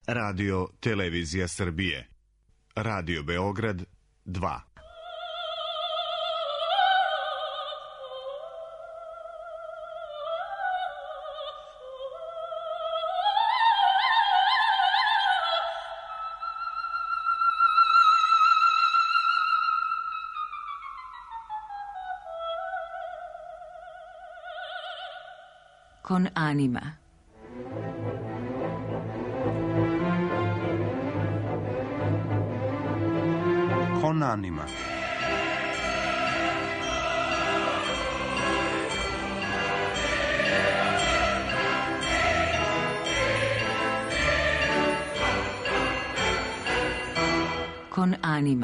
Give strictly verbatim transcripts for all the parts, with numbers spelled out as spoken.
Radio Televizija Srbije. Radio Beograd dva. Con anima. Con anima. Con anima.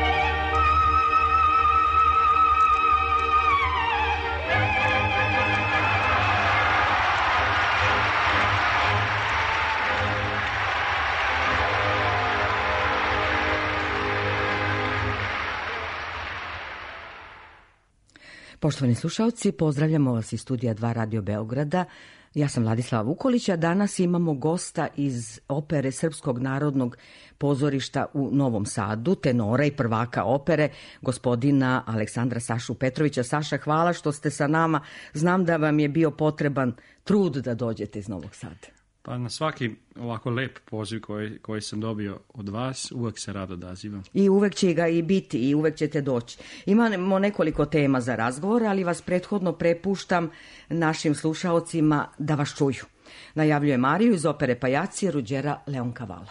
Poštovani slušalci, pozdravljamo vas iz studija dva Radio Beograda. Ja sam Vladislava Vukolić, a danas imamo gosta iz opere Srpskog narodnog pozorišta u Novom Sadu, tenora i prvaka opere, gospodina Aleksandra Sašu Petrovića. Saša, hvala što ste sa nama. Znam da vam je bio potreban trud da dođete iz Novog Sada. Pa na svaki ovako lep poziv koji, koji sam dobio od vas, uvek se rado odazivam. I uvek će ga i biti i uvek ćete doći. Imamo nekoliko tema za razgovor, ali vas prethodno prepuštam našim slušaocima da vas čuju. Najavljuje Mariju iz opere Pajaci Ruđera Leoncavala.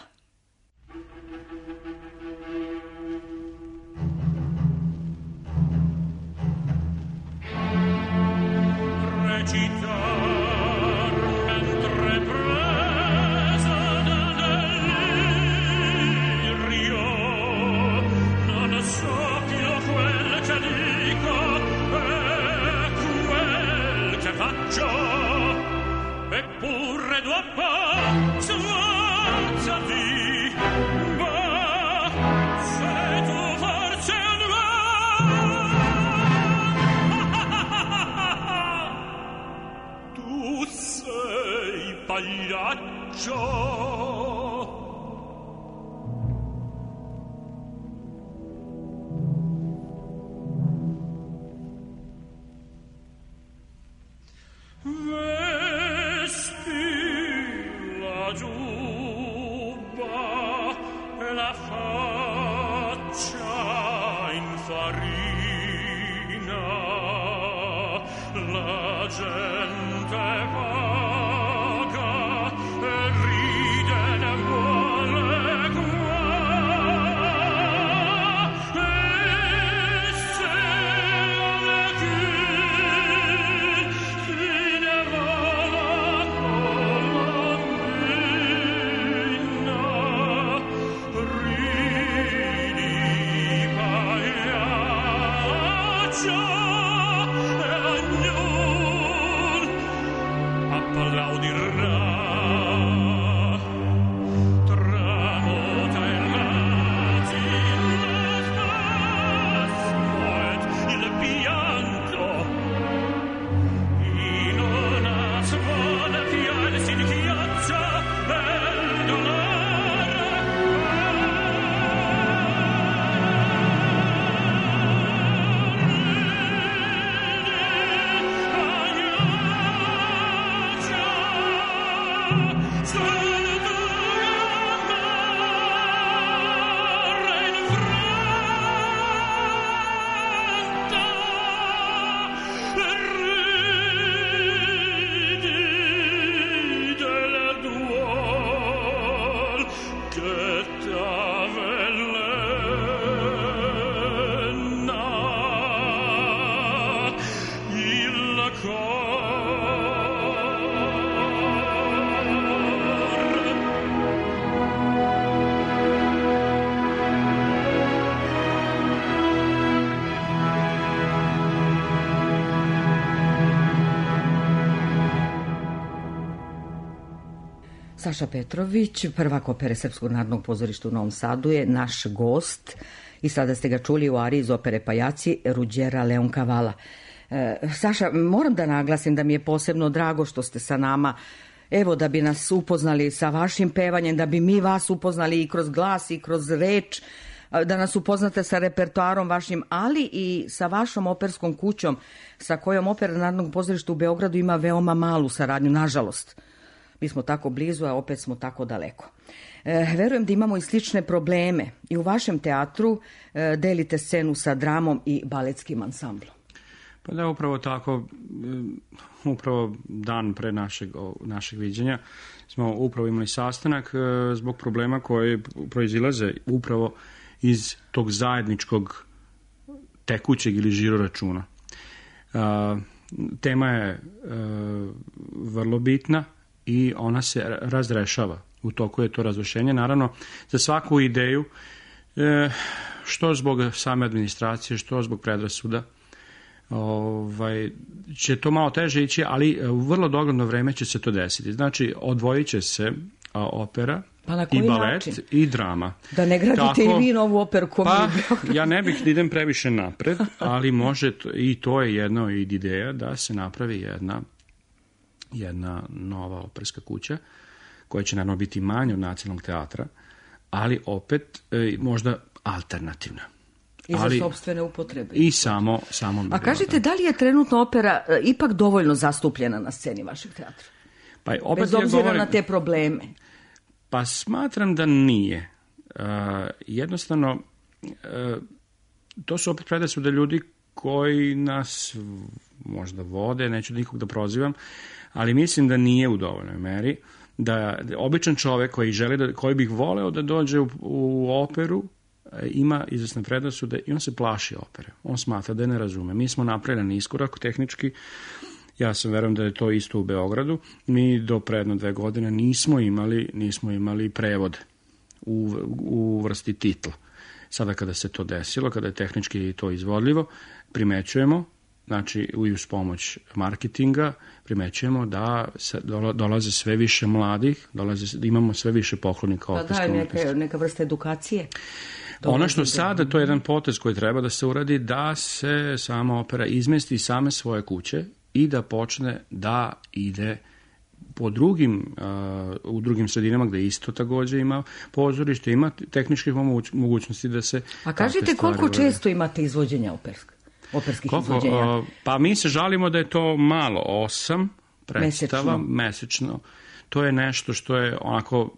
Eppure dopo sforza di ma se tu forse no tu sei pagliaccio. Saša Petrović, prvak opere Srpskog narodnog pozorišta u Novom Sadu, je naš gost i sada ste ga čuli u ariji iz opere Pajaci Ruđera Leoncavala. E, Saša, moram da naglasim da mi je posebno drago što ste sa nama evo da bi nas upoznali sa vašim pevanjem, da bi mi vas upoznali i kroz glas i kroz reč, da nas upoznate sa repertoarom vašim, ali i sa vašom operskom kućom, sa kojom Opera Narodnog pozorišta u Beogradu ima veoma malu saradnju, nažalost. Mi smo tako blizu, a opet smo tako daleko. E, verujem da imamo i slične probleme. I u vašem teatru e, delite scenu sa dramom i baletskim ansamblom. Pa da, upravo tako, upravo dan pre našeg, našeg viđenja smo upravo imali sastanak zbog problema koji proizilaze upravo iz tog zajedničkog tekućeg ili žiro računa. Tema je vrlo bitna i ona se razrešava. U toku je to razrešenje. Naravno, za svaku ideju, što zbog same administracije, što zbog predrasuda, Ovaj, će to malo teže ići, ali u vrlo dogledno vreme će se to desiti. Znači, odvojit će se a, opera pa i balet način? I drama. Da ne gradite Tako, i vi novu operu ko pa, ja ne bih da idem previše napred, ali može, i to je jedna od ideja da se napravi jedna, jedna nova operska kuća, koja će naravno biti manja od Nacionalnog teatra, ali opet e, možda alternativna. I za ali, sopstvene upotrebe. I samo... samo A kažete, da li je trenutno opera e, ipak dovoljno zastupljena na sceni vašeg teatra? Pa, opet bez obzira govorim, na te probleme. Pa smatram da nije. Uh, jednostavno, uh, to su opet predrasude ljudi koji nas možda vode, neću nikog da prozivam, ali mislim da nije u dovoljnoj meri. Da običan čovek koji, želi da, koji bih voleo da dođe u, u operu, ima izvesne predrasude i on se plaši opere. On smatra da je ne razume. Mi smo napravili iskorak tehnički. Ja sam verujem da je to isto u Beogradu. Mi do predno dve godine nismo imali, nismo imali prevod u, u vrsti titla. Sada kada se to desilo, kada je tehnički to izvodljivo, primećujemo, znači i uz pomoć marketinga, primećujemo da se dolaze sve više mladih, dolaze, da imamo sve više poklonika operskog umetnosti. Da, neka, neka vrsta edukacije. Ono što sada, to je jedan potez koji treba da se uradi, da se sama opera izmesti iz same svoje kuće i da počne da ide po drugim, uh, u drugim sredinama gde isto takođe ima pozorište, ima tehničkih mogućnosti da se... A kažite koliko uradi. Često imate izvođenja operska, operskih koliko, izvođenja? Uh, pa mi se žalimo da je to malo, osam predstava mesečno. mesečno. To je nešto što je onako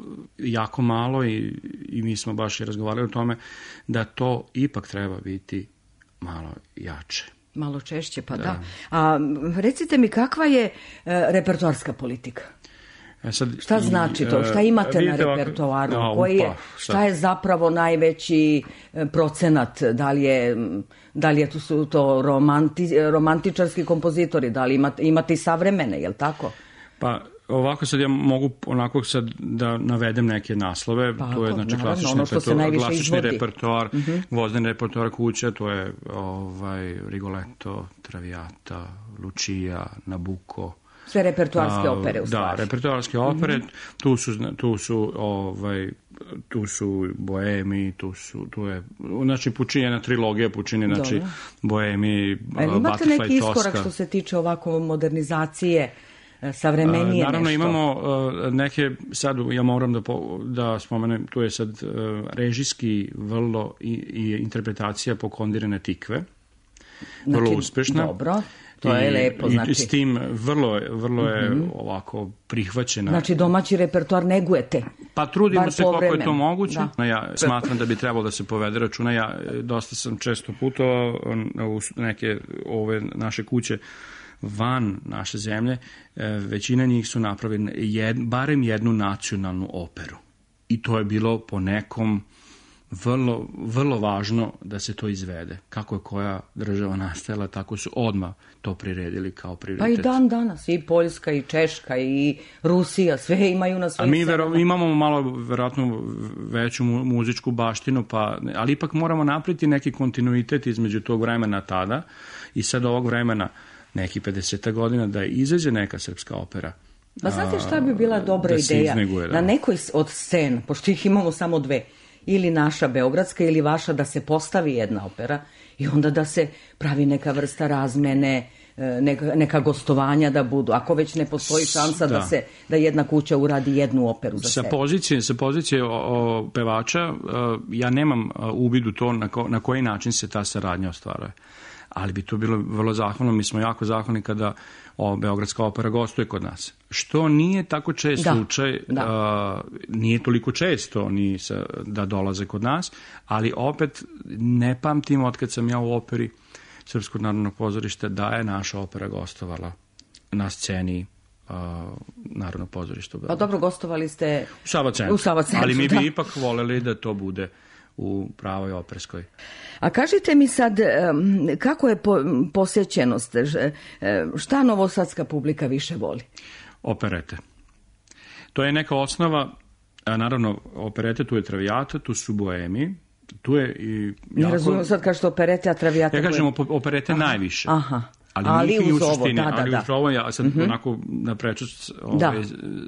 jako malo i, i mi smo baš i razgovarali o tome da to ipak treba biti malo jače. Malo češće, pa da. da. A recite mi, kakva je e, repertoarska politika? E sad, šta znači to? Šta imate i, na repertoaru? Ovako, Koji je, šta je zapravo najveći procenat? Da li je, da li je to, su to romanti, romantičarski kompozitori? Da li imate, imate i savremene, je li tako? Pa... Ovako sad ja mogu onako sad da navedem neke naslove, pa, to je znači klasični, ono klasični repertoar, uh-huh. Gvozdeni repertoar kuća, to je ovaj, Rigoletto, Traviata, Lucia, Nabucco. Sve repertoarske opere u stvari. Da, repertoarske opere, uh-huh. tu su, tu su, ovaj, tu su Boemi, tu su, tu je, znači Pučinjena trilogija, Pučini, znači Dobro. Boemi, Butterfly, imate neki iskorak Tosca. Što se tiče ovako modernizacije savremenije Naravno nešto. imamo uh, neke, sad ja moram da, po, da spomenem, tu je sad uh, režijski vrlo i, i interpretacija pokondirane tikve, vrlo znači, uspešna. Dobro, to je I, lepo. Znači. I s tim vrlo, vrlo je uh-huh. ovako prihvaćena. Znači domaći repertoar negujete. Pa trudimo se koliko je to moguće. Da. Ja smatram da bi trebalo da se povede računa. Ja dosta sam često putovao u neke ove naše kuće van naše zemlje, većina njih su napravili jed, barem jednu nacionalnu operu. I to je bilo po nekom vrlo, vrlo važno da se to izvede. Kako je koja država nastajala, tako su odmah to priredili kao prioritet. Pa i dan danas, i Poljska, i Češka, i Rusija, sve imaju na svojim. A mi vero, imamo malo, verovatno, veću muzičku baštinu, pa, ali ipak moramo napraviti neki kontinuitet između tog vremena tada i sad ovog vremena neki pedeset godina da izađe neka srpska opera. Pa znate šta bi bila dobra ideja? Izneguje, da. Na nekoj od scen, pošto ih imamo samo dve, ili naša beogradska ili vaša, da se postavi jedna opera i onda da se pravi neka vrsta razmene, neka, neka gostovanja da budu, ako već ne postoji šansa da, da se da jedna kuća uradi jednu operu za sa sebe. Pozicije, sa pozicije o, o pevača, o, ja nemam uvid u to na, ko, na koji način se ta saradnja ostvaruje. Ali bi to bilo vrlo zahvalno. Mi smo jako zahvalni kada o, Beogradska opera gostuje kod nas. Što nije tako čest da, slučaj, da. A, nije toliko često ni sa, da dolaze kod nas, ali opet ne pamtim od kad sam ja u operi Srpskog narodnog pozorišta da je naša opera gostovala na sceni uh, Narodnog pozorišta. Pa dobro, gostovali ste u Sava centru, u Sava centru, ali mi bi da. ipak voljeli da to bude u pravoj operskoj. A kažite mi sad, kako je po, posjećenost, šta novosadska publika više voli? Operete. To je neka osnova, naravno operete, tu je Traviata, tu su boemi, tu je i jako... Ne razumijem sad kažete operete, a Traviata... Ja kažem operete aha. najviše. Aha. Ali, ali uz ovo, suštini, da, da, ali da. uz ovo, ja sad mm-hmm. onako naprečac ovaj,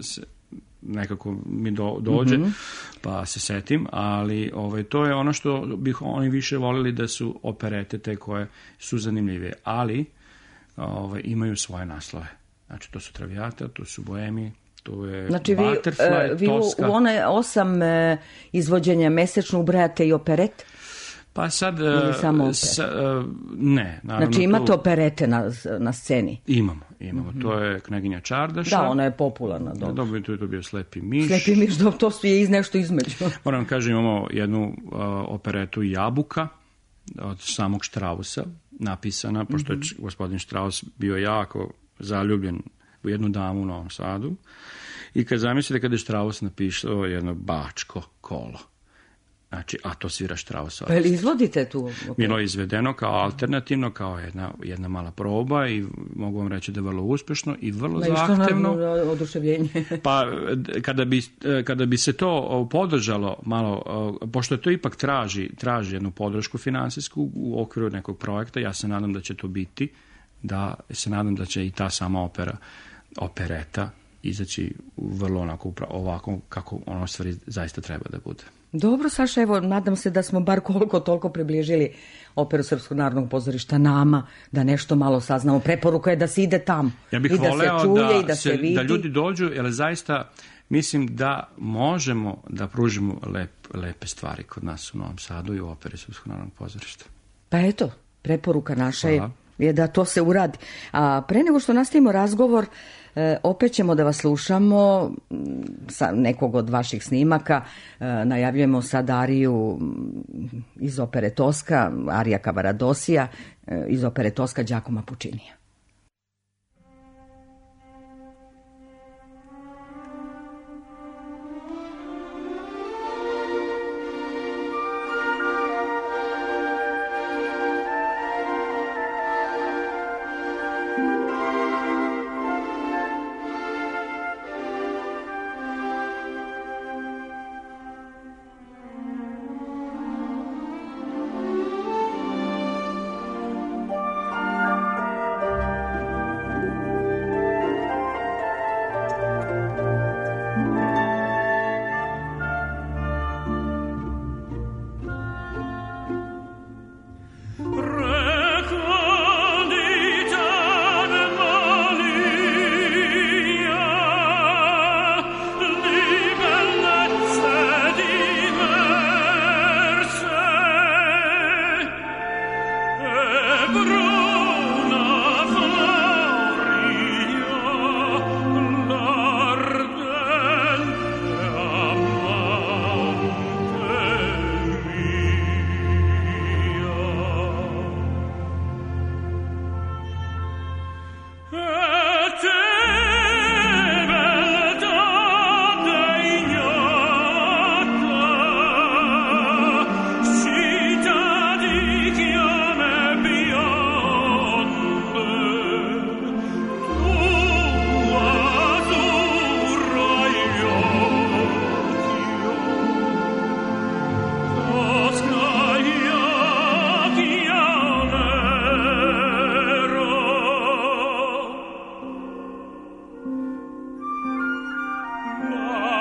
nekako mi do, dođe, mm-hmm. pa se setim, ali ovaj, to je ono što bih oni više volili da su operete te koje su zanimljive, ali ovaj, imaju svoje naslove. Znači, to su Traviata, to su boemi, to je znači, Butterfly, vi, vi u, u one osam e, izvođenja mesečno ubrajate i operet? Pa sad, sa, ne. Naravno, znači imate tu... operete na, na sceni? Imamo, imamo. Mm-hmm. To je Kneginja Čardaša. Da, ona je popularna. Dobro. Dobro, to je to bio Slepi miš. Slepi miš, do, to je iz nešto između. Moram kažem, imamo jednu uh, operetu Jabuka od samog Štrausa, napisana, mm-hmm. pošto je gospodin Štraus bio jako zaljubljen u jednu damu u Novom Sadu. I kad zamislite kada je Štraus napisao jedno bačko kolo. Znači, a to svira Štraus. Pa ili izvodite tu? Bilo je izvedeno kao alternativno, kao jedna, jedna mala proba i mogu vam reći da je vrlo uspešno i vrlo da, zahtevno. Na oduševljenje. Pa kada bi, kada bi se to podržalo malo, pošto to ipak traži, traži jednu podršku finansijsku u okviru nekog projekta, ja se nadam da će to biti, da se nadam da će i ta sama opera, opereta izaći vrlo onako ovako kako ono stvari zaista treba da bude. Dobro, Saša, evo, nadam se da smo bar koliko toliko približili operu Srpskog narodnog pozorišta nama, da nešto malo saznamo. Preporuka je da se ide tamo. Ja bih i da voleo se čuje da, i da se, se vidi. Da ljudi dođu, jer zaista mislim da možemo da pružimo lep, lepe stvari kod nas u Novom Sadu i u operi Srpskog narodnog pozorišta. Pa eto, preporuka naša je, Hvala. je da to se uradi. A pre nego što nastavimo razgovor, E, opet ćemo da vas slušamo sa nekog od vaših snimaka. E, najavljujemo sad ariju iz opere Toska, arija Cavaradosija, e, iz opere Toska Giacomo Puccinija.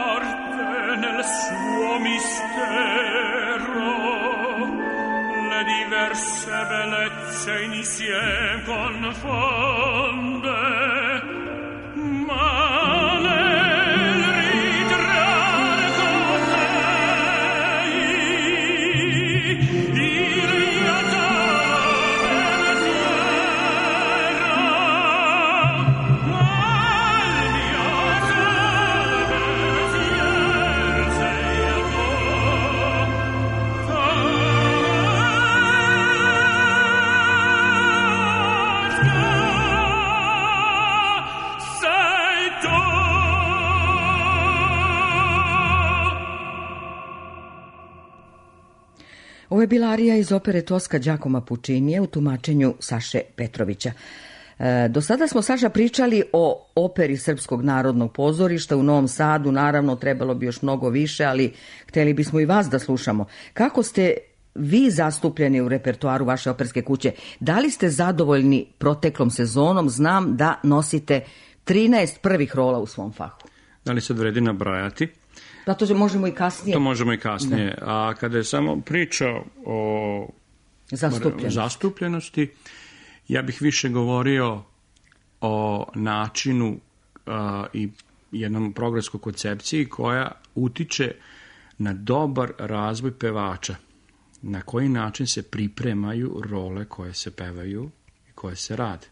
nel suo mistero le diverse bellezze insieme confonde, ma nel ritrar con lei il iatale terra, ma il mio pensier sei a Ovo je bila arija iz opere Toska Giacomo Puccinija u tumačenju Saše Petrovića. E, do sada smo, Saša, pričali o operi Srpskog narodnog pozorišta u Novom Sadu. Naravno, trebalo bi još mnogo više, ali hteli bismo i vas da slušamo. Kako ste vi zastupljeni u repertoaru vaše operske kuće? Da li ste zadovoljni proteklom sezonom? Znam da nosite trinaest prvih rola u svom fahu. Da li sad vredi nabrajati? Pa to možemo i kasnije. To možemo i kasnije. Da. A kada je samo priča o zastupljenosti. zastupljenosti, ja bih više govorio o načinu uh, i jednom programskoj koncepciji koja utiče na dobar razvoj pevača. Na koji način se pripremaju role koje se pevaju i koje se rade.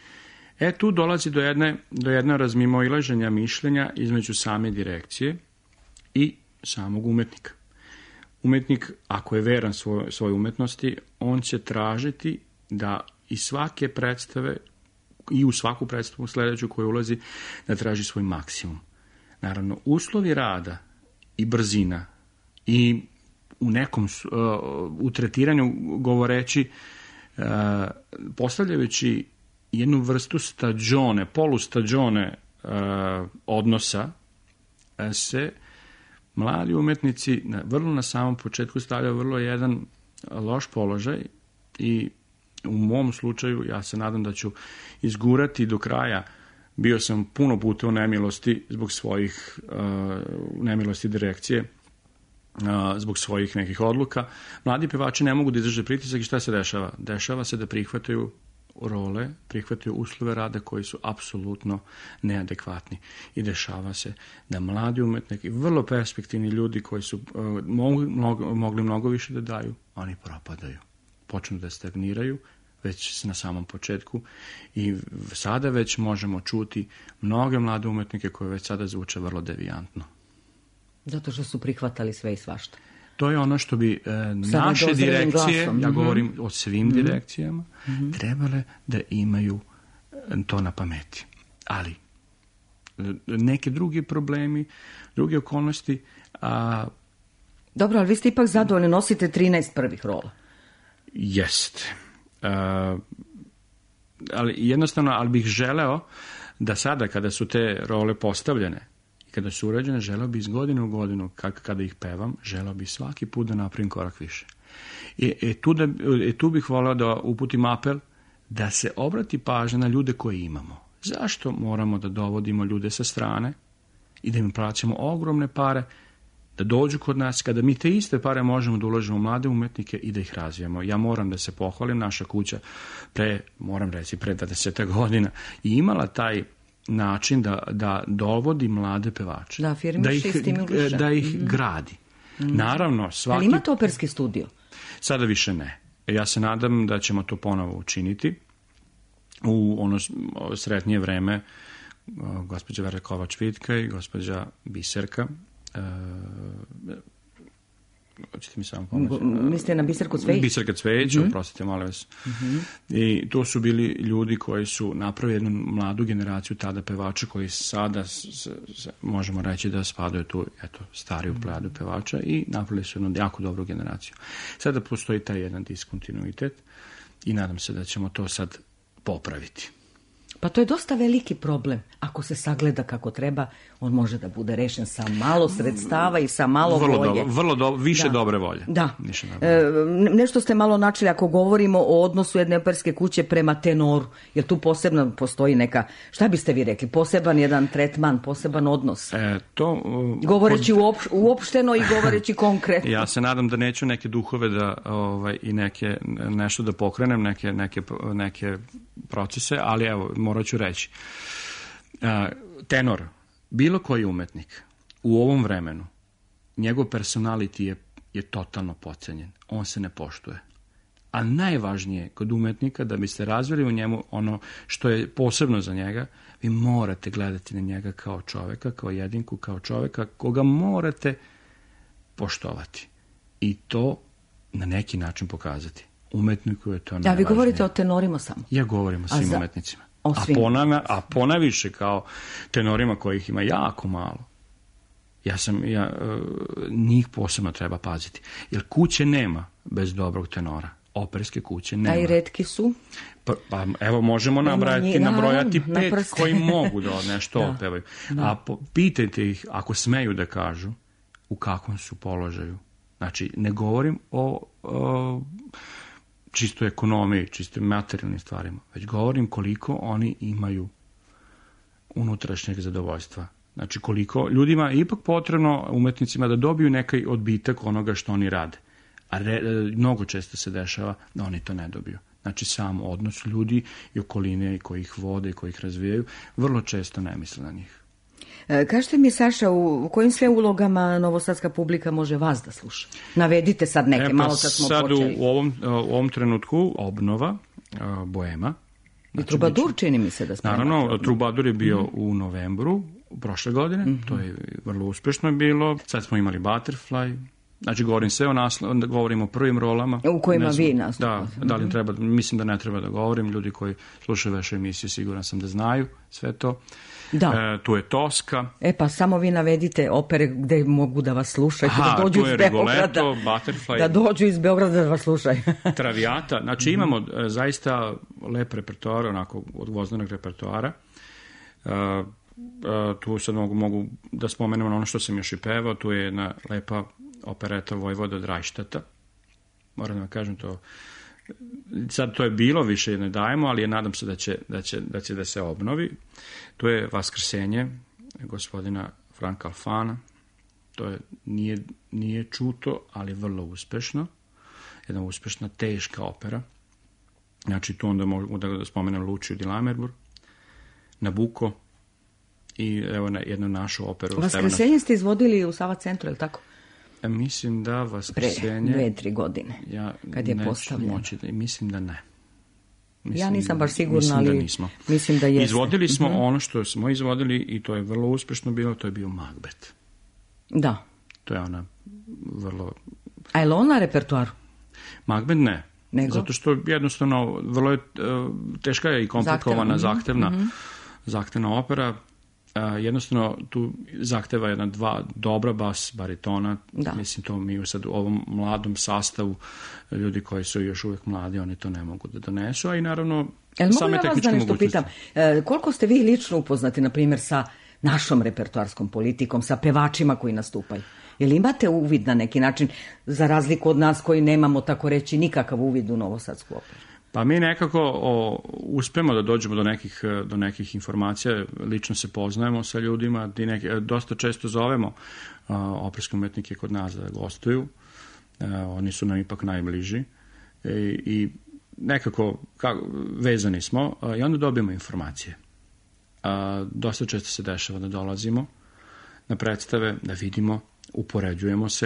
E, tu dolazi do jedne, do jedne razmimoilaženja mišljenja između same direkcije i samog umetnika. Umetnik, ako je veran svoj, svoj umetnosti, on će tražiti da iz svake predstave i u svaku predstavu sledeću koju ulazi, da traži svoj maksimum. Naravno, uslovi rada i brzina i u nekom uh, u tretiranju govoreći, uh, postavljajući jednu vrstu stagione, polustagione uh, odnosa, uh, se mladi umetnici na, vrlo na samom početku stavljaju vrlo jedan loš položaj i u mom slučaju ja se nadam da ću izgurati do kraja. Bio sam puno puta u nemilosti zbog svojih uh, nemilosti direkcije, uh, zbog svojih nekih odluka. Mladi pevači ne mogu da izdrže pritisak i šta se dešava? Dešava se da prihvataju role, prihvataju uslove rada koji su apsolutno neadekvatni. I dešava se da mladi umetnik i vrlo perspektivni ljudi koji su uh, mogli, mnogo, mogli mnogo više da daju, oni propadaju. Počnu da stagniraju već na samom početku i sada već možemo čuti mnoge mlade umetnike koje već sada zvuče vrlo devijantno. Zato što su prihvatali sve i svašta. To je ono što bi e, naše direkcije, glasom. Ja govorim mm-hmm. o svim mm-hmm. direkcijama, mm-hmm. trebale da imaju to na pameti. Ali neke drugi problemi, druge okolnosti... A... Dobro, ali vi ste ipak zadovoljni, nosite trinaest prvih rola. Jeste. Uh, ali jednostavno, ali bih želeo da sada kada su te role postavljene i kada su urađene, želeo bih iz godine u godinu, kada ih pevam, želeo bih svaki put da napravim korak više. I, i, tu, da, i tu bih voleo da uputim apel da se obrati pažnja na ljude koje imamo. Zašto moramo da dovodimo ljude sa strane i da im plaćamo ogromne pare da dođu kod nas, kada mi te iste pare možemo da uložimo u mlade umetnike i da ih razvijamo. Ja moram da se pohvalim, naša kuća pre, moram reći, pre dvadeset godina i imala taj način da, da dovodi mlade pevače. Da, da ih, da ih mm-hmm. gradi. Mm-hmm. Naravno, svaki... Ali imate operski studio? Sada više ne. Ja se nadam da ćemo to ponovo učiniti u ono sretnije vreme. Gospođa Vera Kovač-Vitka i gospođa Biserka. Uh, hoćete mi samo pomoći? Mislite na Biserku Cvejić? Biserka Cvejić, mm-hmm. oprostite, molim vas. Mm-hmm. I to su bili ljudi koji su napravili jednu mladu generaciju tada pevača koji sada s, s, možemo reći da spadaju tu, eto, stariju plejadu pevača i napravili su jednu jako dobru generaciju. Sada postoji taj jedan diskontinuitet i nadam se da ćemo to sad popraviti. Pa to je dosta veliki problem. Ako se sagleda kako treba, on može da bude rešen sa malo sredstava i sa malo vrlo volje. Dobro, vrlo do, više da. dobre volje. Da. Više dobre volje. E, nešto ste malo načeli ako govorimo o odnosu jedne operske kuće prema tenoru. Jer tu posebno postoji neka, šta biste vi rekli, poseban jedan tretman, poseban odnos. E, to, uh, govoreći uop, uopšteno i govoreći konkretno. Ja se nadam da neću neke duhove da, ovaj, i neke, nešto da pokrenem, neke, neke, neke procese, ali evo, morat ću reći. Uh, tenor, bilo koji umetnik u ovom vremenu, njegov personality je, je totalno podcenjen. On se ne poštuje. A najvažnije kod umetnika, da biste razvili u njemu ono što je posebno za njega, vi morate gledati na njega kao čoveka, kao jedinku, kao čoveka koga morate poštovati. I to na neki način pokazati. Umetniku je to najvažnije. Da, vi govorite o tenorima samo. Ja govorim o svim za... umetnicima. O svim. A, ponavlja, a ponaviše kao tenorima kojih ima jako malo. Ja sam, ja, njih posebno treba paziti. Jer kuće nema bez dobrog tenora. Operske kuće nema. A i retki su? Pa, pa evo, možemo nabrajati, nabrojati na pet prste. koji mogu da nešto da. opevaju. Da. A po, pitajte ih, ako smeju da kažu, u kakvom su položaju. Znači, ne govorim o, o čisto ekonomiji, čisto materijalnim stvarima, već govorim koliko oni imaju unutrašnjeg zadovoljstva. Znači, koliko ljudima je ipak potrebno, umetnicima, da dobiju neki odbitak onoga što oni rade. A re, mnogo često se dešava da oni to ne dobiju. Znači, sam odnos ljudi i okoline koji ih vode i koji ih razvijaju, vrlo često ne misle na njih. E, kažete mi, Saša, u kojim sve ulogama novosadska publika može vas da sluša? Navedite sad neke, e, pa malo kad smo sad počeli. U ovom, u ovom trenutku obnova, Boema. Znači, I Trubadur čini mi se da spremate. Naravno, Trubadur je bio mm-hmm. u novembru prošle godine, mm-hmm. to je vrlo uspešno bilo. Sad smo imali Butterfly. Znači, govorim sve o naslovu, govorim o prvim rolama. U kojima znam, vi nastupate. Da, da li treba, mislim da ne treba da govorim. Ljudi koji slušaju vaše emisije, siguran sam da znaju sve to. Da. E, tu je Toska. E pa samo vi navedite opere gde mogu da vas slušaju. Aha, da dođu tu je iz Beograda, Rigoletto, Butterfly. Da dođu iz Beograda da vas slušaju. Traviata. Znači, mm-hmm. imamo e, zaista lep repertoar, onako od gvozdanog repertoara. E, e, tu sad mogu, mogu da spomenem ono što sam još i pevao. Tu je jedna lepa opereta Vojvoda od Rajštata. Moram da vam kažem to. Sad to je bilo, više ne dajemo, ali je, nadam se da će, da će, da će da se obnovi. To je Vaskrsenje gospodina Franka Alfana. To je, nije, nije čuto, ali vrlo uspešno. Jedna uspešna, teška opera. Znači, tu onda mogu da spomenem Lučiju di Lammermoor, Nabucco i evo jednu našu operu. Vaskrsenje ste izvodili u Sava centru, je li tako? Mislim da Vaskrsenje... Pre dve, tri godine, ja kad je postavljeno. Moći da, mislim da ne. Mislim, ja nisam baš sigurna, mislim ali da nismo. mislim da jeste. Izvodili smo mm-hmm. ono što smo izvodili i to je vrlo uspešno bilo, to je bio Macbeth. Da. To je ona vrlo... A je li on na repertuaru? Macbeth ne. Nego? Zato što jednostavno vrlo je teška je i komplikovana, zahtevna, zahtevna, mm-hmm. zahtevna opera. Uh, jednostavno tu zahteva jedna dva dobra bas baritona. Da. Mislim, to mi sad u ovom mladom sastavu, ljudi koji su još uvijek mladi, oni to ne mogu da donesu, a i naravno El, same tehničke da mogućnosti. Pitam, e, koliko ste vi lično upoznati, na primjer, sa našom repertoarskom politikom, sa pevačima koji nastupaju? Jel imate uvid na neki način, za razliku od nas koji nemamo, tako reći, nikakav uvid u novosadsku operu? Pa mi nekako o, uspemo da dođemo do nekih, do nekih informacija, lično se poznajemo sa ljudima, neki, dosta često zovemo a, operske umetnike kod nas da gostuju, a, oni su nam ipak najbliži i, i nekako kako, vezani smo a, i onda dobijemo informacije. A, dosta često se dešava da dolazimo na predstave, da vidimo, upoređujemo se.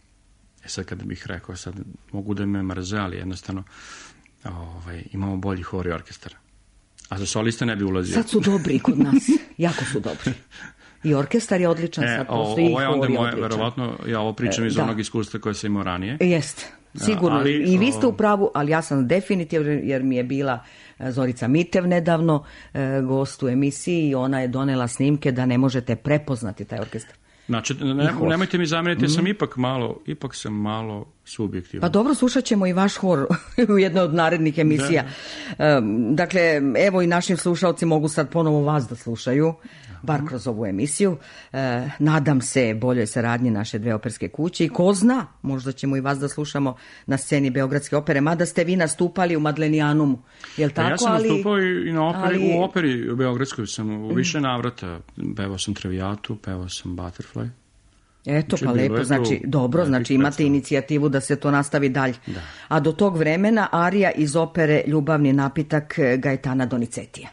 E sad kada bih rekao, sad mogu da me mrze, ali jednostavno Ovaj, imamo bolji hor i orkestar. A za soliste ne bi ulazio. Sad su dobri kod nas. Jako su dobri. I orkestar je odličan. E, sad o, postoji ovo je onda hor moje, verovatno, ja ovo pričam e, iz da. onog iskustva koje sam imao ranije. Jest, sigurno. Ali, I vi ste u pravu, ali ja sam definitivno, jer mi je bila Zorica Mitev nedavno e, gost u emisiji i ona je donela snimke da ne možete prepoznati taj orkestar. Znači, ne, nemojte mi zamjeriti, mm-hmm. sam ipak malo, ipak sam malo subjektivan. Pa dobro, slušat ćemo i vaš hor u jednoj od narednih emisija. Da. Dakle, evo i našim slušalci mogu sad ponovo vas da slušaju, bar kroz ovu emisiju. Nadam se boljoj saradnji naše dve operske kuće i ko zna, možda ćemo i vas da slušamo na sceni Beogradske opere, mada ste vi nastupali u Madlenijanumu, je li tako? Ja sam ali, nastupao i na operi, ali... u operi u Beogradskoj sam u više navrata, pevao sam Traviatu, pevao sam Butterfly. Eto, znači, pa lepo, znači, dobro, znači imate predstav. Inicijativu da se to nastavi dalje. Da. A do tog vremena arija iz opere Ljubavni napitak Gaetana Donizetija.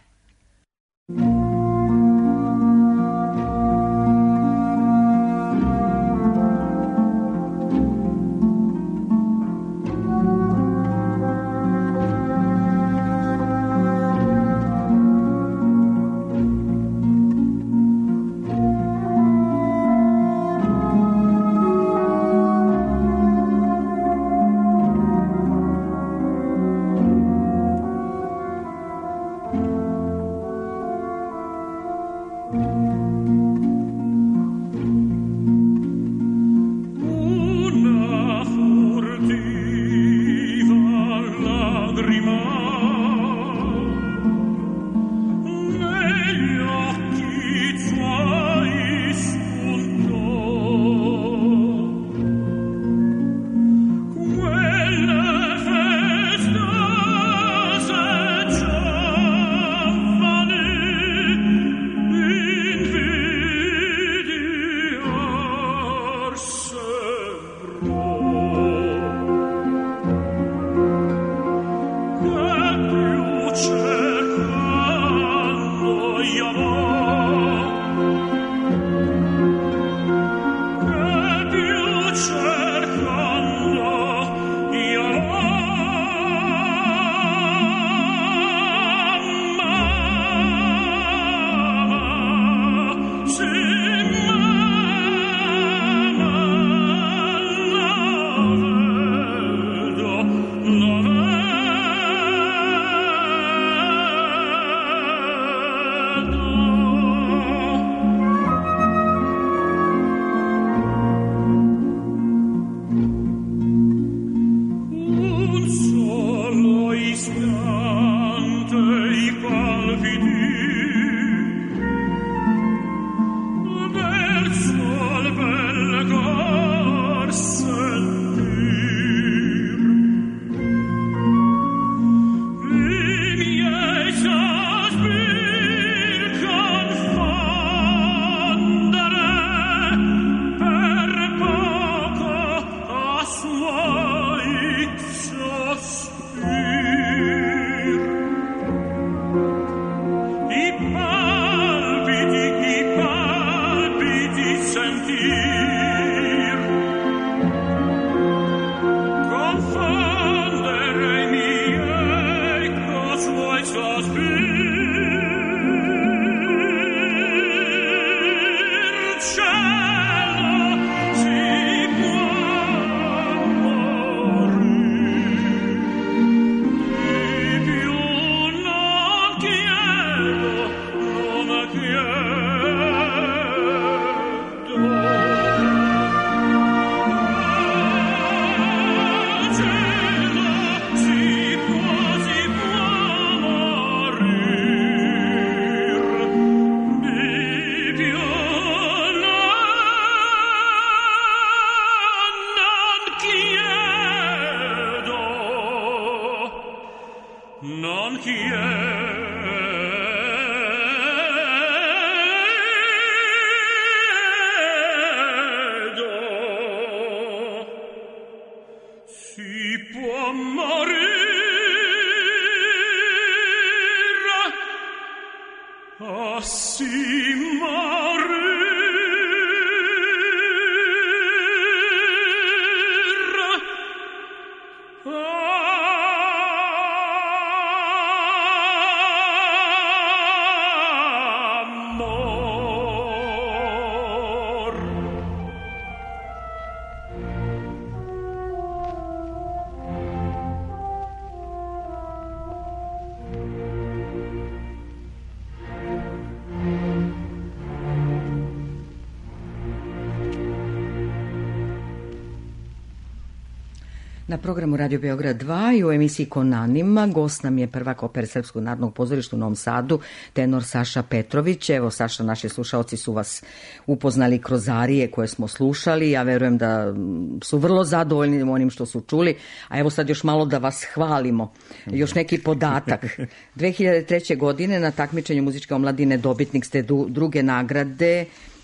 Na programu Radio Beograd dva i u emisiji Kon Anima gost nam je prvak opere Srpskog narodnog pozorišta u Novom Sadu, tenor Saša Petrović. Evo, Saša, naši slušaoci su vas upoznali kroz arije koje smo slušali. Ja verujem da su vrlo zadovoljni onim što su čuli. A evo sad još malo da vas hvalimo. Još neki podatak. dve hiljade treće. godine na takmičenju muzičke omladine dobitnik ste druge nagrade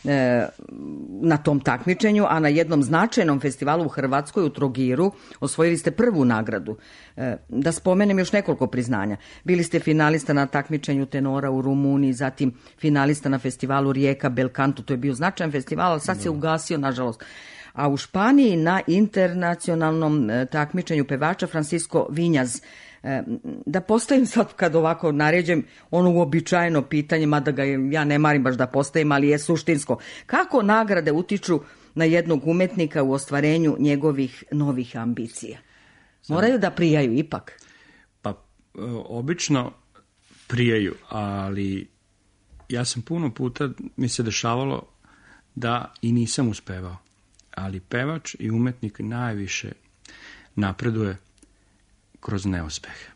na tom takmičenju, a na jednom značajnom festivalu u Hrvatskoj, u Trogiru, osvojili ste prvu nagradu. Da spomenem još nekoliko priznanja. Bili ste finalista na takmičenju tenora u Rumuniji, zatim finalista na festivalu Rijeka Belcanto, to je bio značajan festival, ali sad se ugasio, nažalost. A u Španiji na internacionalnom takmičenju pevača Francisco Vinjaz. Da postavim sad kad ovako naređem ono uobičajeno pitanje, mada ga ja ne marim baš da postavim, ali je suštinsko. Kako nagrade utiču na jednog umetnika u ostvarenju njegovih novih ambicija? Moraju da prijaju ipak? Pa, obično prijaju, ali ja sam puno puta, mi se dešavalo da i nisam uspevao. Ali pevač i umetnik najviše napreduje kroz neuspehe.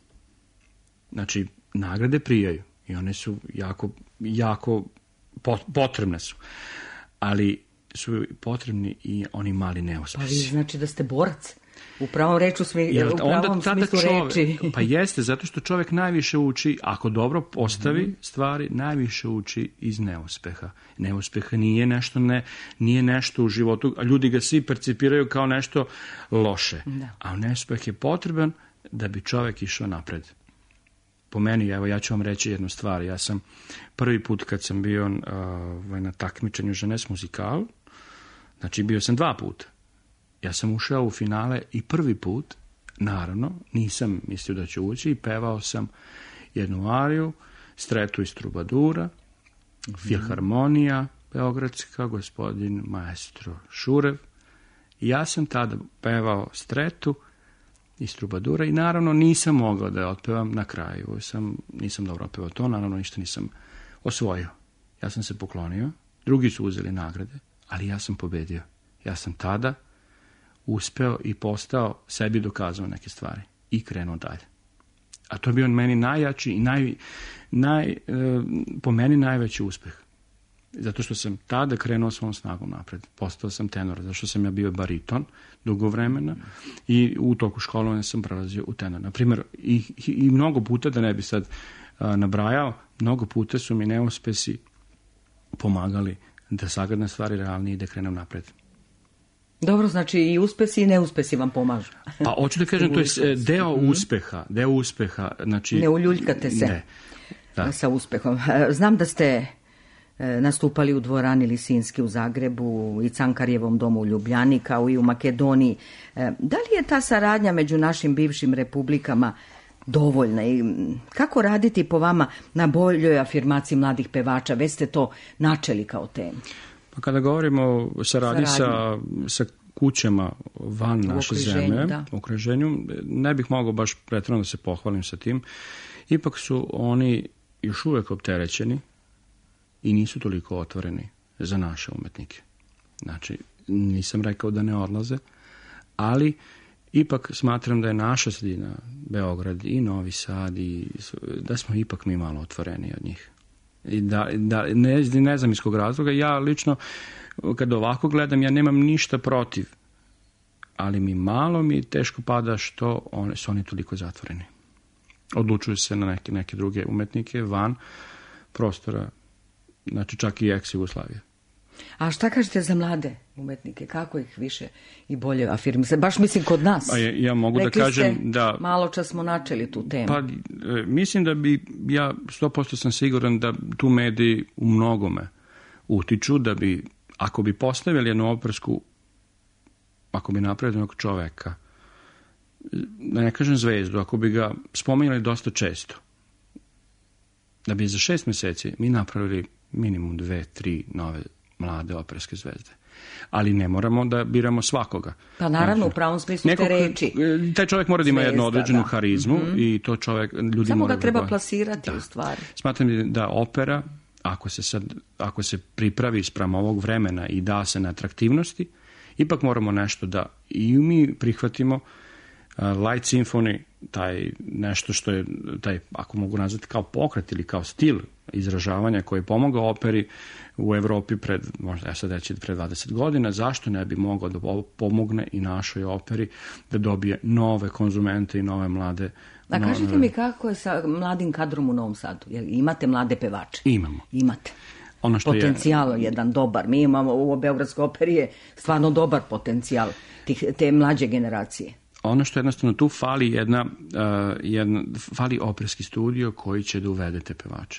Znači, nagrade prijaju i one su jako, jako potrebne su. Ali su potrebni i oni mali neuspesi. Pa vi znači da ste borac? U pravom, reču smi, Jer, u pravom onda smislu čovek, reči. Pa jeste, zato što čovjek najviše uči, ako dobro postavi mm-hmm. stvari, najviše uči iz neuspeha. Neuspeha nije nešto, ne, nije nešto u životu, a ljudi ga svi percipiraju kao nešto loše. Da. A neuspeh je potreban da bi čovjek išao napred. Po meni, evo ja ću vam reći jednu stvar. Ja sam prvi put kad sam bio uh, na takmičenju Jeunesse Musicale, znači bio sam dva puta. Ja sam ušao u finale i prvi put, naravno, nisam mislio da ću ući i pevao sam jednu ariju, Stretu iz Trubadura, mm-hmm. Filharmonija beogradska, gospodin maestro Šurev. I ja sam tada pevao Stretu iz Trubadura i naravno nisam mogao da je otpevam na kraju. Sam, nisam dobro otpevao to, naravno ništa nisam osvojio. Ja sam se poklonio, drugi su uzeli nagrade, ali ja sam pobedio. Ja sam tada uspeo i postao, sebi dokazao neke stvari i krenuo dalje. A to je bio meni najjači i naj, naj, e, po meni najveći uspeh. Zato što sam tada krenuo svom snagom napred. Postao sam tenor, zato što sam ja bio bariton dugo vremena i u toku školovanja sam prelazio u tenor. Naprimjer, i, i, i mnogo puta, da ne bi sad a, nabrajao, mnogo puta su mi neuspesi pomagali da sagledam stvari realnije i da krenem napred. Dobro, znači i uspesi i neuspesi vam pomažu. Pa hoću da kažem, to je deo uspeha, deo uspeha, znači... Ne uljuljkate se ne, da. Sa uspehom. Znam da ste nastupali u dvorani Lisinski u Zagrebu i Cankarjevom domu u Ljubljani, kao i u Makedoniji. Da li je ta saradnja među našim bivšim republikama dovoljna i kako raditi po vama na boljoj afirmaciji mladih pevača? Već ste to načeli kao temu. Pa kada govorimo o saradnji sa, sa kućama van u naše zemlje, da. U okruženju, ne bih mogao baš pretjerano da se pohvalim sa tim. Ipak su oni još uvijek opterećeni i nisu toliko otvoreni za naše umetnike. Znači, nisam rekao da ne odlaze, ali ipak smatram da je naša sredina, Beograd i Novi Sad, i da smo ipak mi malo otvoreni od njih. I da, da ne, ne znam iz kog razloga. Ja lično, kad ovako gledam, ja nemam ništa protiv, ali mi malo mi teško pada što one, su oni toliko zatvoreni. Odlučuju se na neke, neke druge umetnike van prostora, znači čak i ex-Jugoslavije. A šta kažete za mlade umetnike? Kako ih više i bolje afirmisati? Baš mislim kod nas. A ja, ja mogu Rekli da kažem ste, da... malo čas smo načeli tu temu. Pa, mislim da bi, ja sto posto sam siguran da tu mediji u mnogome utiču, da bi, ako bi postavili jednu opersku, ako bi napravili jednog čoveka, da ne kažem zvezdu, ako bi ga spominjali dosta često, da bi za šest mjeseci mi napravili minimum dve, tri nove mlade operske zvezde. Ali ne moramo da biramo svakoga. Pa naravno, znači, u pravom smislu te reči. Taj čovjek mora da ima Zvezda, jednu određenu da. harizmu mm-hmm. i to čovjek, ljudi Samo moraju ga treba da plasirati da. u stvari. Smatram da opera, ako se, sad, ako se pripravi spram ovog vremena i da se na atraktivnosti ipak moramo nešto da i mi prihvatimo. Uh, light symphony, taj nešto što je, taj, ako mogu nazvati kao pokret ili kao stil izražavanja koji je pomogao operi u Evropi pred, možda ja sad reći pred dvadeset godina, zašto ne bi mogao da pomogne i našoj operi da dobije nove konzumente i nove mlade. A nove... kažite mi kako je sa mladim kadrom u Novom Sadu? Jel imate mlade pevače? Imamo. Imate. Ono što potencijal je jedan dobar. Mi imamo u Beogradskoj operi je stvarno dobar potencijal tih, te mlađe generacije. Ono što jednostavno tu fali jedna, uh, jedna fali operski studio koji će da uvede te pevače.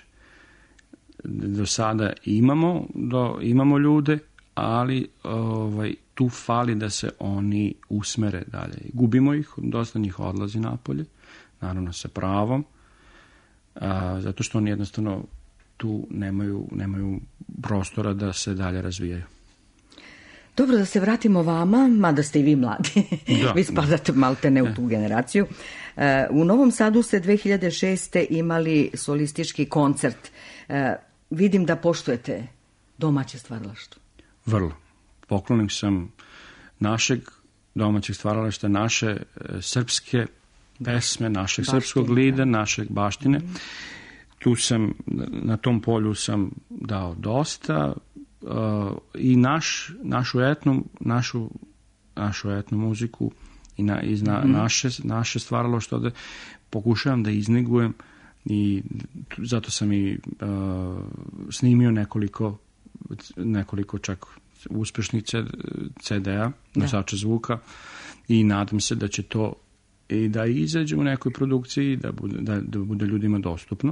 Do sada imamo, do, imamo ljude, ali ovaj, tu fali da se oni usmere dalje. Gubimo ih, dosta njih odlazi napolje, naravno sa pravom, uh, zato što oni jednostavno tu nemaju, nemaju prostora da se dalje razvijaju. Dobro, da se vratimo vama, mada ste i vi mladi. Da, vi spadate malte ne u tu generaciju. Uh, u Novom Sadu ste dve hiljade šeste. imali solistički koncert. Uh, vidim da poštujete domaće stvaralaštvo. Vrlo. Poklonik sam našeg domaćeg stvaralaštva, naše e, srpske pesme, našeg baštine, srpskog lida, našeg baštine. Mm. Tu sam, na tom polju sam dao dosta uh, i naš, našu etnu, našu, našu etnu muziku i na, iz na, mm. naše, naše stvaralaštvo ovde pokušavam da iznegujem i zato sam i uh, snimio nekoliko, nekoliko čak uspešnih ce de a, nosača zvuka i nadam se da će to i da izađe u nekoj produkciji, da bude, da, da bude ljudima dostupno.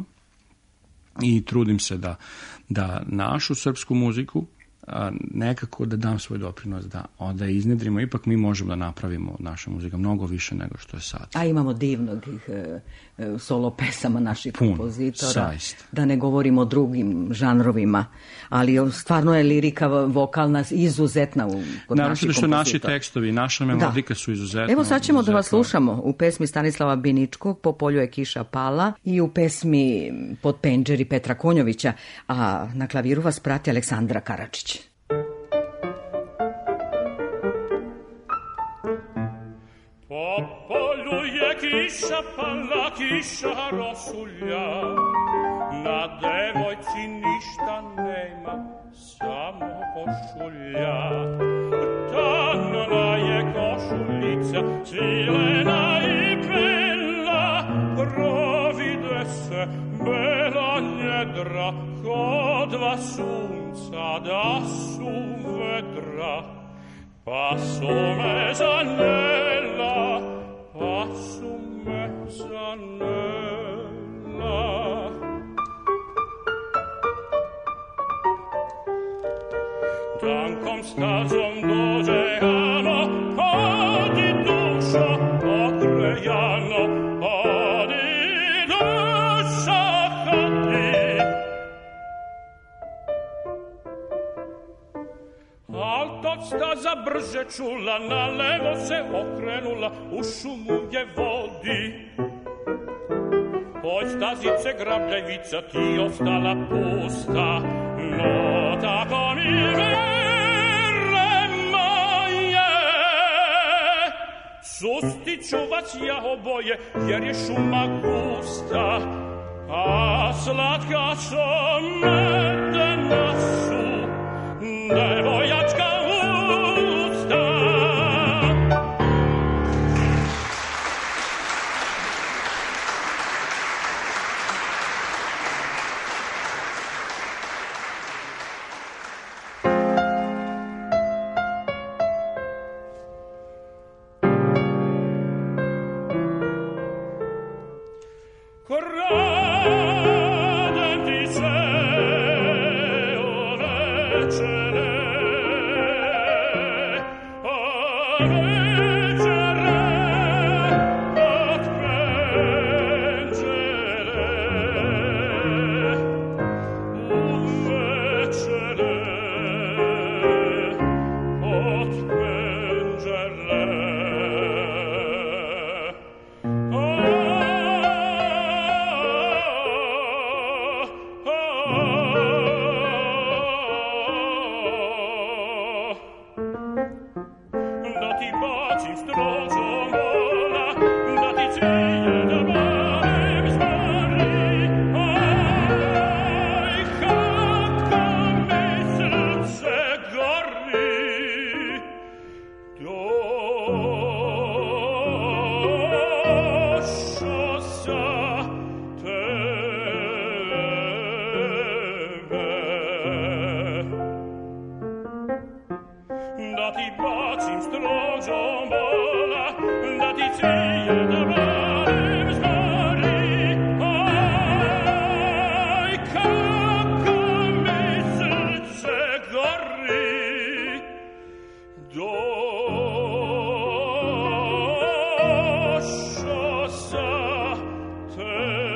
I trudim se da, da našu srpsku muziku a, nekako da dam svoj doprinos, da, da iznedrimo. Ipak mi možemo da napravimo naša muzika mnogo više nego što je sad. A imamo divnog e, e, solo pesama naših Puno, kompozitora. Zaista. Da ne govorimo o drugim žanrovima. Ali stvarno je lirika vokalna izuzetna u, kod naših kompozitora. Naravno što naši tekstovi, naša melodika da. su izuzetno. Evo sad ćemo izuzetno. da vas slušamo u pesmi Stanislava Biničkog Po polju je kiša pala i u pesmi Pod penđeri Petra Konjovića, a na klaviru vas prati Aleksandra Karačić. Po polju je kiša pala, kiša rosulja, na devojci ništa nema, samo košulja. Tanana je košuljica, cvilena i bela, provide se bela njedra, ko dva sunca da su vedra. Pa su me zanela, pa su me zanela. Tankom stazom dođe Ano, odi dušo, ogrejano, odi dušo, odi. Staza brže čula, na levo se okrenula, u šumu je vodi. Poj stazice grabljevica ti ostala pusta, no tako mi vere moje. Sustiću vas ja oboje, jer je šuma gusta, a slatka su medena su, devojačka credenti se o recele ti bacim strožom vola, da ti cilje da barem zmori. Aj, kako mi srce gori, došao sa tebe. Da ti bacim strožom vola, da ti cilje da barem zmori. Aj, kako mi srce gori, došao sa tebe.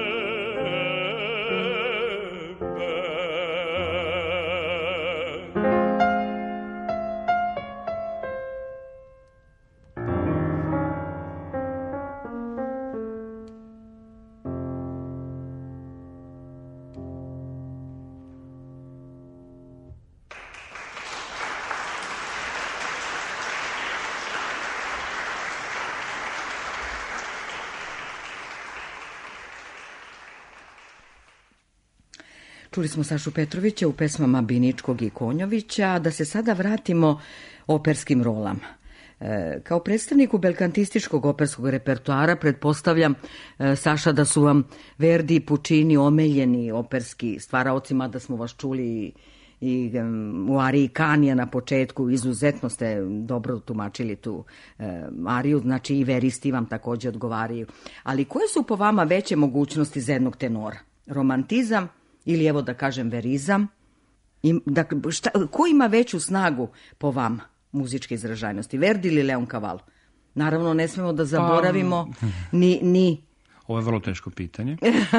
Čuli smo Sašu Petrovića u pesmama Biničkog i Konjovića, a da se sada vratimo operskim rolama. E, kao predstavniku belkantističkog operskog repertoara pretpostavljam, e, Saša, da su vam Verdi i Puccini omeljeni operski stvaraoci, mada smo vas čuli i, i um, u ariji Kanija na početku, izuzetno ste dobro tumačili tu e, ariju, znači i veristi vam također odgovaraju. Ali koje su po vama veće mogućnosti za jednog tenora? Romantizam ili, evo da kažem, verizam? I, da, šta, ko ima veću snagu po vama muzičke izražajnosti, Verdi ili Leon Cavallo? Naravno, ne smemo da zaboravimo pa, ni... ni... Ovo je vrlo teško pitanje.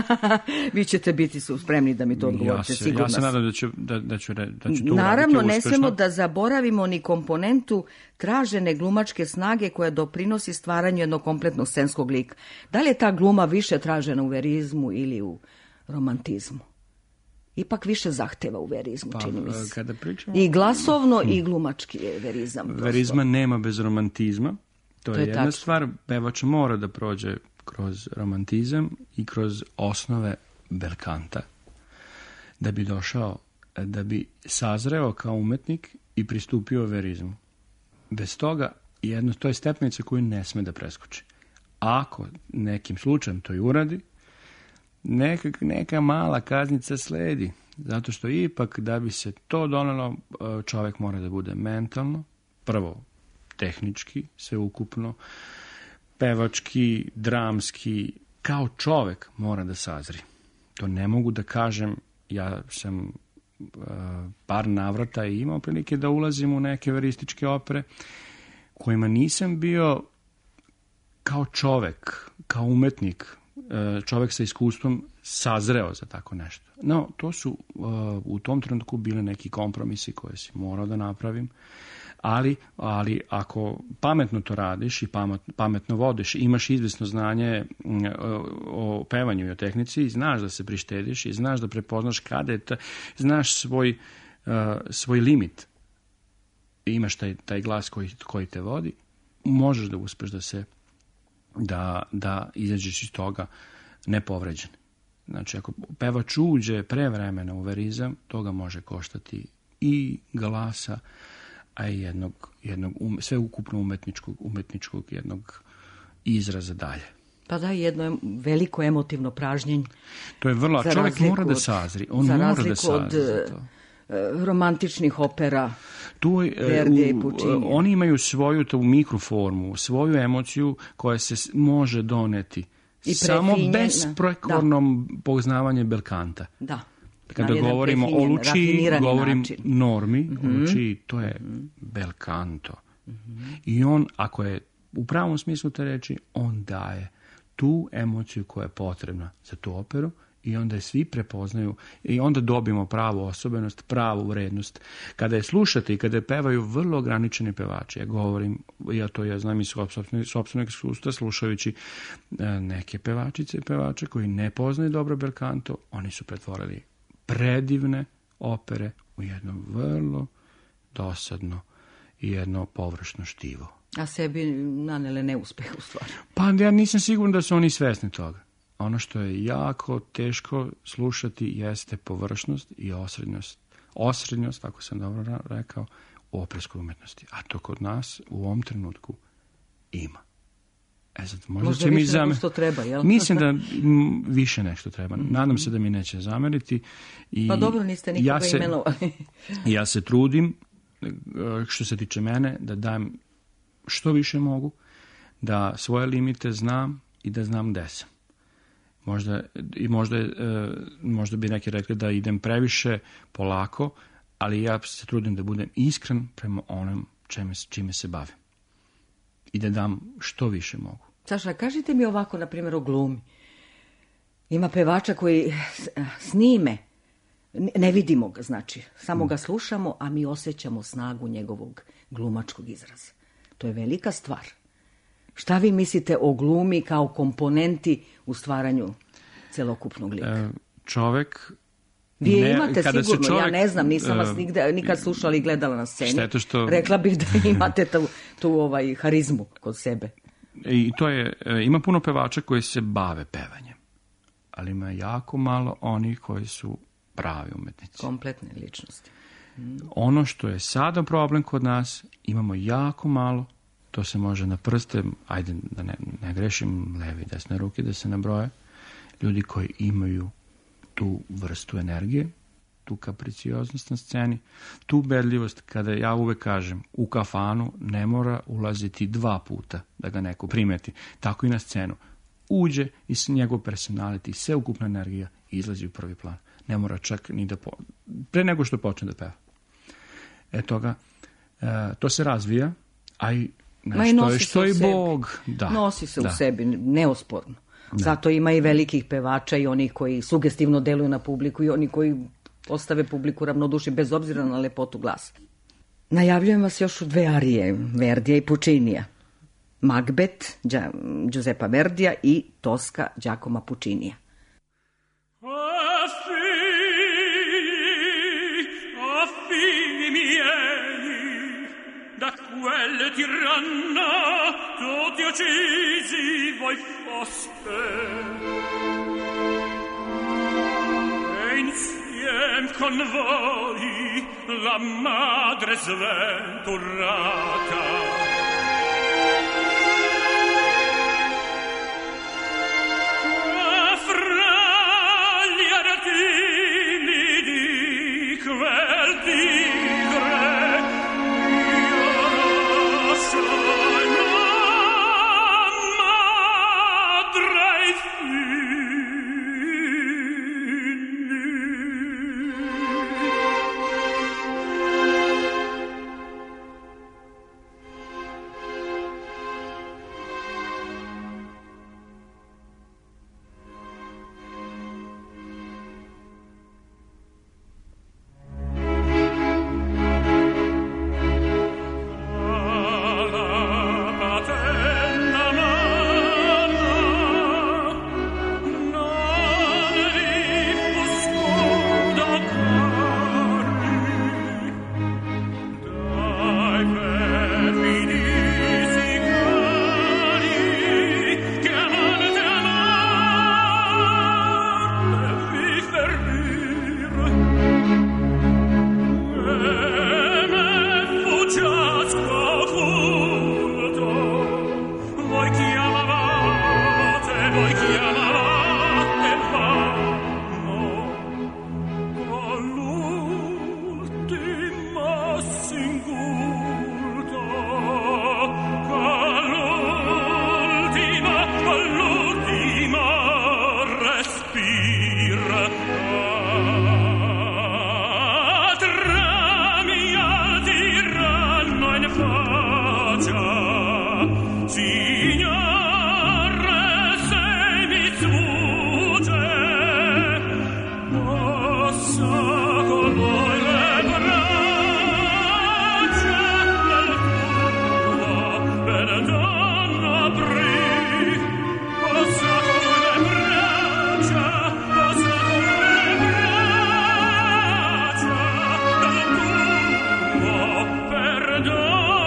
Vi ćete biti su spremni da mi to odgovorite, ja se, sigurno. Ja se nadam da ću, da, da ću, da ću to Naravno, uraditi ne uspešno. smemo da zaboravimo ni komponentu tražene glumačke snage koja doprinosi stvaranju jednog kompletnog scenskog lika. Da li je ta gluma više tražena u verizmu ili u romantizmu? Ipak više zahteva u verizmu, pa, čini mi se. Kada pričamo... I glasovno i glumački je verizam. Prosto. Verizma nema bez romantizma. To, To je je jedna tačno. stvar. Pevač mora da prođe kroz romantizam i kroz osnove belkanta da bi došao, da bi sazreo kao umetnik i pristupio verizmu. Bez toga, jedno, to je stepenica koju ne sme da preskoči. Ako nekim slučajem to i uradi, neka, neka mala kaznica sledi. Zato što ipak da bi se to donelo, čovjek mora da bude mentalno, prvo tehnički, sveukupno, pevački, dramski, kao čovjek mora da sazri. To ne mogu da kažem, ja sam uh, par navrata i imao prilike da ulazim u neke verističke opere kojima nisam bio kao čovjek, kao umetnik, uh, čovjek sa iskustvom sazreo za tako nešto. No, to su uh, u tom trenutku bile neki kompromisi koje si morao da napravim. Ali, ali ako pametno to radiš i pametno, pametno vodiš, imaš izvesno znanje o, o pevanju i o tehnici i znaš da se prištediš i znaš da prepoznaš kada je ta, znaš svoj, uh, svoj limit i imaš taj, taj glas koji, koji te vodi, možeš da uspeš da se da, da izađeš iz toga nepovređen. Znači, ako pevač uđe pre vremena u verizam, to ga može koštati i glasa, a i jednog, jednog um, sveukupno umetničkog, umetničkog jednog izraza dalje. Pa da, jedno veliko emotivno pražnjenje. To je vrlo, a čovjek mora da sazri. On za mora da razliku sazri od za to. romantičnih opera Tu, Verdija i u, Puccini. oni imaju svoju tu mikroformu, svoju emociju koja se može doneti I samo prefinjena. besprekornom poznavanjem belkanta. Da. Kada Na jedan govorimo o prefinjen, Lučiji, rafinirani govorim način. normi, Mm-hmm. Lučiji, to je belkanto. Mm-hmm. I on, ako je u pravom smislu te reči, on daje tu emociju koja je potrebna za tu operu i onda je svi prepoznaju i onda dobijemo pravu osobenost, pravu vrednost. Kada je slušate i kada je pevaju vrlo ograničeni pevači, ja govorim, ja to ja znam iz sopstvenog iskustva, slušajući neke pevačice i pevače koji ne poznaju dobro belkanto, oni su pretvorili predivne opere u jedno vrlo dosadno i jedno površno štivo. A sebi nanele neuspeh u stvari. Pa ja nisam siguran da su oni svesni toga. Ono što je jako teško slušati jeste površnost i osrednjost. Osrednjost, ako sam dobro rekao, u operskoj umetnosti. A to kod nas u ovom trenutku ima. E sad, možda, možda će mi više zamer... nego što treba, jel? Mislim da m, više nešto treba. Nadam se da mi neće zameriti. I pa dobro, niste nikoga ja se, imenovali. ja se trudim, što se tiče mene, da dajem što više mogu, da svoje limite znam i da znam gde sam. Možda, i možda, možda bi neki rekli da idem previše polako, ali ja se trudim da budem iskren prema onom čime, čime se bavim. I da dam što više mogu. Saša, kažite mi ovako, na primjer, o glumi. Ima pevača koji snime, ne vidimo ga, znači, samo ga slušamo, a mi osjećamo snagu njegovog glumačkog izraza. To je velika stvar. Šta vi mislite o glumi kao komponenti u stvaranju celokupnog lika? E, čovek... Vi je ne, imate sigurno, čovjek, ja ne znam, nisam vas uh, nigde, nikad slušala i gledala na sceni. Šteta što... Rekla bih da imate tu, tu ovaj, harizmu kod sebe. I to je, ima puno pevača koji se bave pevanjem, ali ima jako malo onih koji su pravi umetnici. Kompletne ličnosti. Mm. Ono što je sada problem kod nas, imamo jako malo, to se može na prste, ajde da ne, ne grešim, leve i desne ruke da se nabroje, ljudi koji imaju tu vrstu energije, tu kapricioznost na sceni, tu bedljivost, kada ja uvek kažem, u kafanu ne mora ulaziti dva puta da ga neko primeti. Tako i na scenu. Uđe i s njegov personality, sve ukupna energija izlazi u prvi plan. Ne mora čak ni da... Po... Pre nego što počne da peva. E toga, e, to se razvija, a i nešto je što i Bog... Da, nosi se da. u sebi, neosporno. Da. Zato ima i velikih pevača i oni koji sugestivno deluju na publiku i oni koji ostave publiku ravnodušni bez obzira na lepotu glasa. Najavljujem vas još u dve arije, Verdija i Puccinija. Macbeth, Giuseppa Verdija i Tosca, Giacomo Puccinija. Da quel tiranna tutti uccisi voi foste e insiem con voi la madre sventurata fra gli aratini di quel tigre Perdona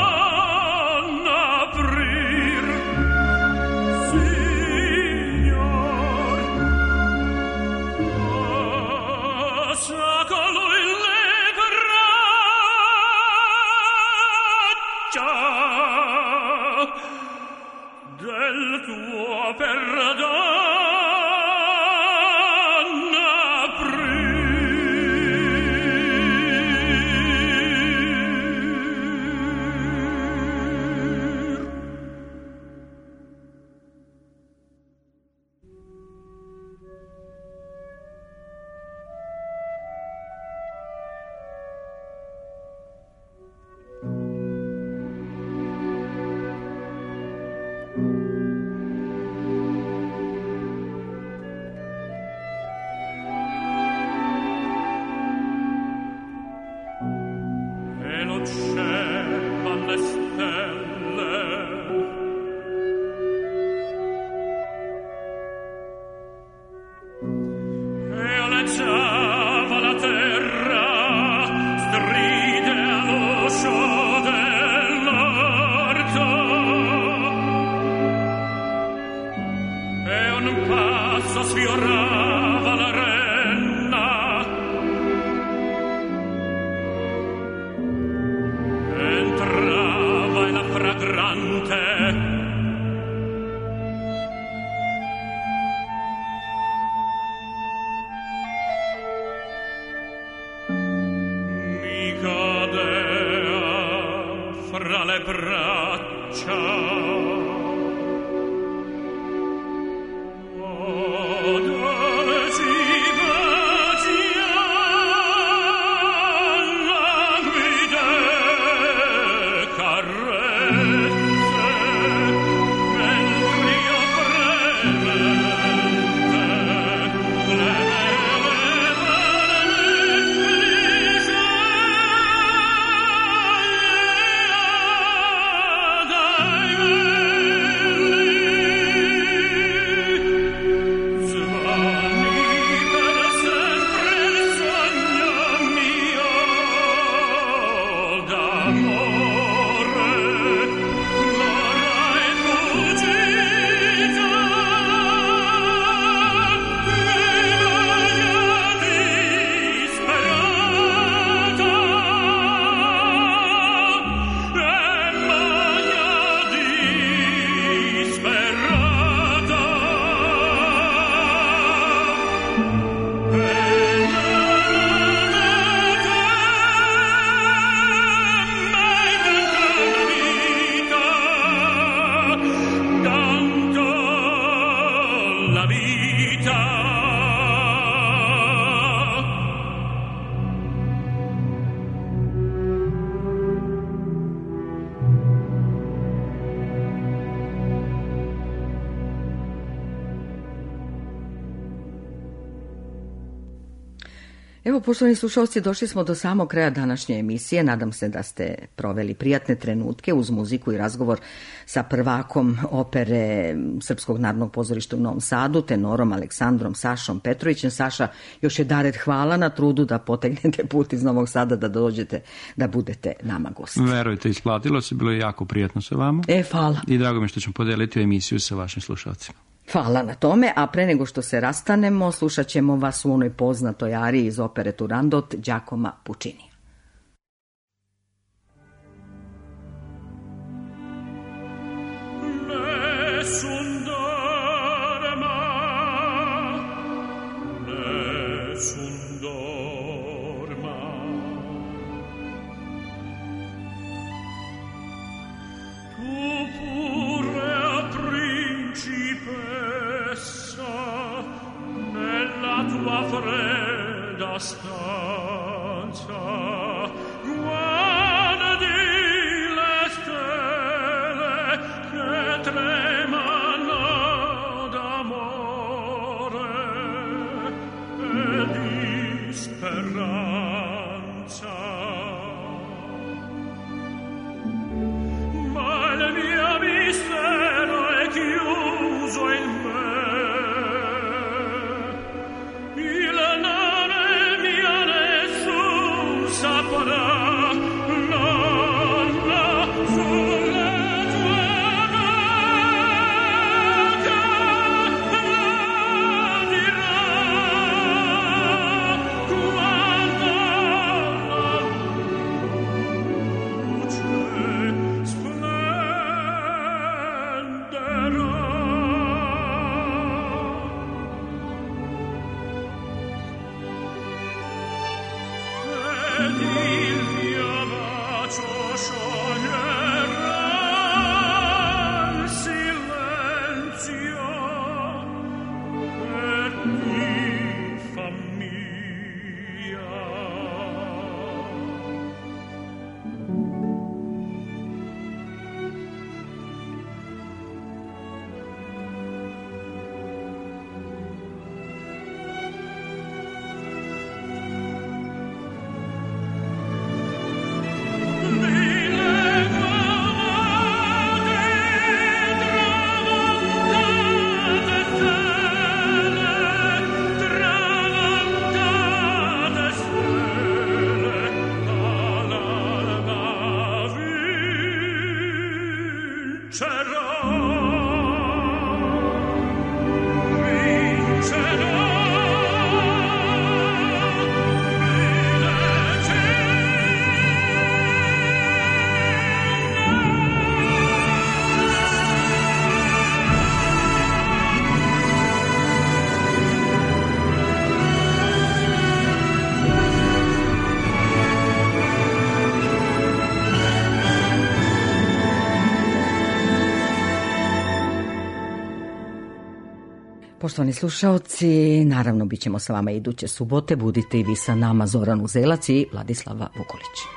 Evo, poštovani slušalci, došli smo do samog kraja današnje emisije. Nadam se da ste proveli prijatne trenutke uz muziku i razgovor sa prvakom opere Srpskog narodnog pozorišta u Novom Sadu, tenorom Aleksandrom Sašom Petrovićem. Saša, još jedared hvala na trudu da potegnete put iz Novog Sada, da dođete, da budete nama gosti. Verujte, isplatilo se, bilo je jako prijatno sa vama. E, hvala. I drago mi što ćemo podeliti emisiju sa vašim slušalcima. Hvala na tome, a pre nego što se rastanemo, slušat ćemo vas u onoj poznatoj ariji iz opere Turandot Giacomo Puccinija. Fredda stanza, guardi le stelle che tremano d'amore e di speranza. Ma il mio mistero è chiuso in me. Poštovani slušaoci, naravno bit ćemo sa vama iduće subote. Budite i vi sa nama, Zoran Uzelac i Vladislava Vukolić.